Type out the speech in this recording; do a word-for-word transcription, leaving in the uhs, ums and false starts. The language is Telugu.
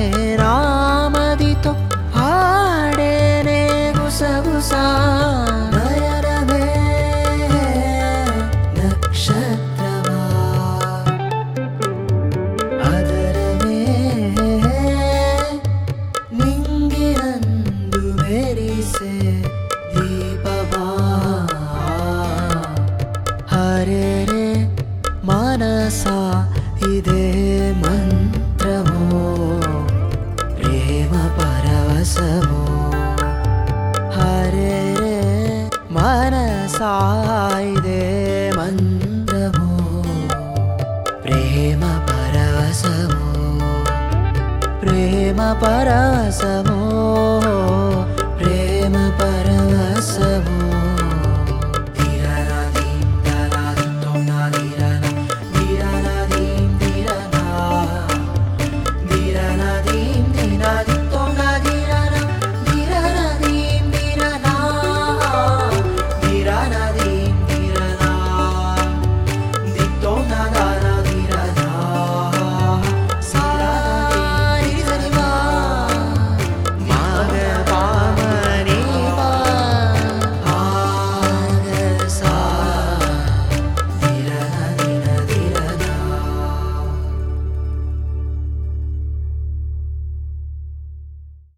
రామదితో ఆడేనే గుసగుసా నయనమే నక్షత్రమా అదరమే నింగినందు మెరిసే దీపమా హరే రే మనసా ఇదే మంత్రమో ప్రేమ పరవశమో హరే రే మనసా ఇదే మంత్రమో ప్రేమ పరవశమో ప్రేమ పరవశమో ప్రేమ పరవశమో